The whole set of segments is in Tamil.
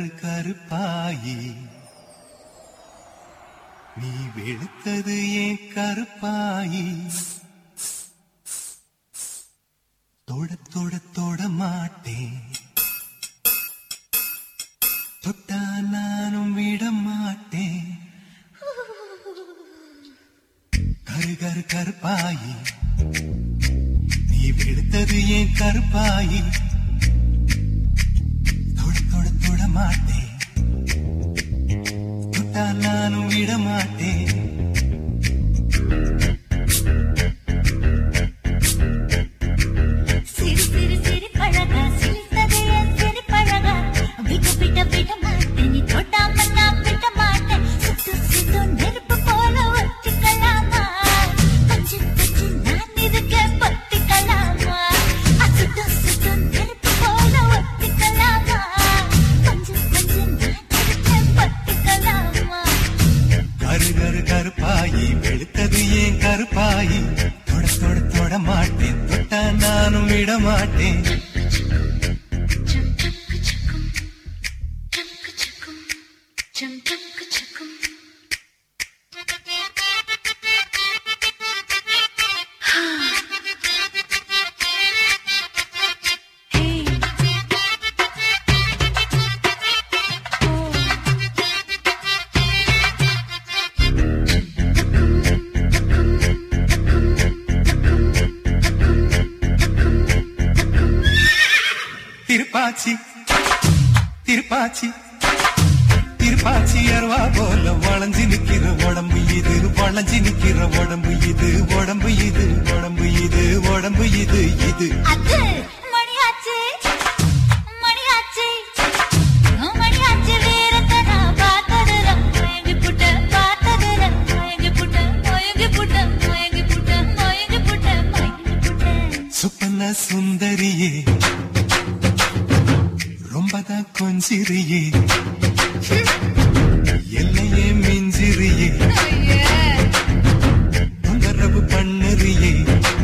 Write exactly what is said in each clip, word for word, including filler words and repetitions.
கரு கருப்பாயி நீ வெளுத்தது ஏன் கருப்பாயி தொட தொட தொட மாட்டேன் தொட்டா நானும் விட மாட்டேன் கரு கரு கருப்பாயி நீ வெளுத்தது ஏன் கருப்பாயி தொட தொட தொட மாட்டேன் தொட்டா நானும் விட மாட்டேன் கருப்பாயி வெளுத்தது ஏன் கருப்பாயி தொட தொட தொட மாட்டேன் தொட்டா நானும் விட மாட்டேன் திருப்பாச்சி திருப்பாச்சி திருப்பாச்சி அருவா போல வளைஞ்சு நிக்கிற உடம்பு இது வளைஞ்சு நிக்கிற உடம்பு இது உடம்பு இது உடம்பு இது உடம்பு இது இது சுப்பன சுந்தரியே ரொம்பதான் கொஞ்சிரியே எல்லையே மிஞ்சிரியே தொந்தரவு பண்ணுறியே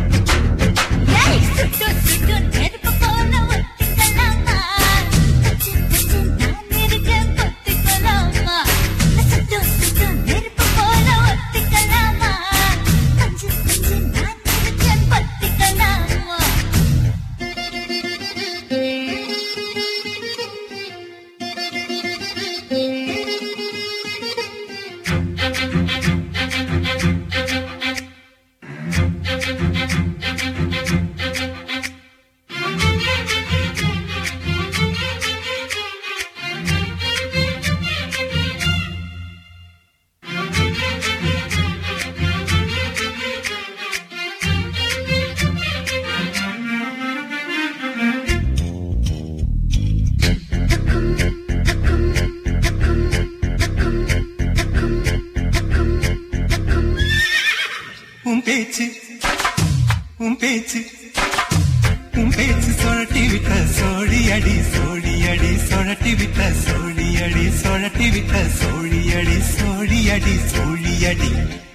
உன் பேச்சு உன் பேச்சு உன் பேச்சு சொழட்டி விட்ட சோழி அடி சோழி அடி சொழட்டி விட்ட சோழி அடி சொழட்டி விட்ட சோழி அடி சோழி அடி சோழி அடி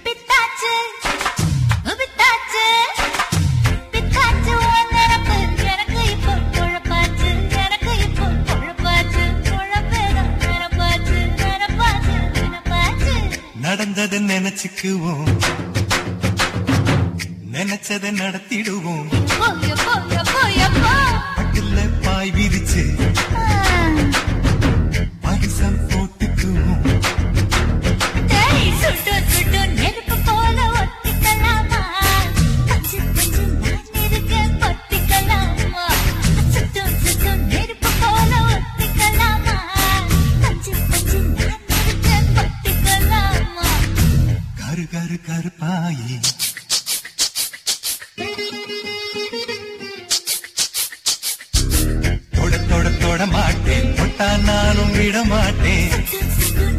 நடந்ததை நினைச்சுக்குவோம் நினைச்சதை நடத்திடுவோம் பட்டுல பாய் விரிச்சு பாயசம் போட்டுக்குவோம் கரு கரு கருப்பாயி தொட தொட தொட மாட்டேன் தொட்டா நானும் விட மாட்டேன்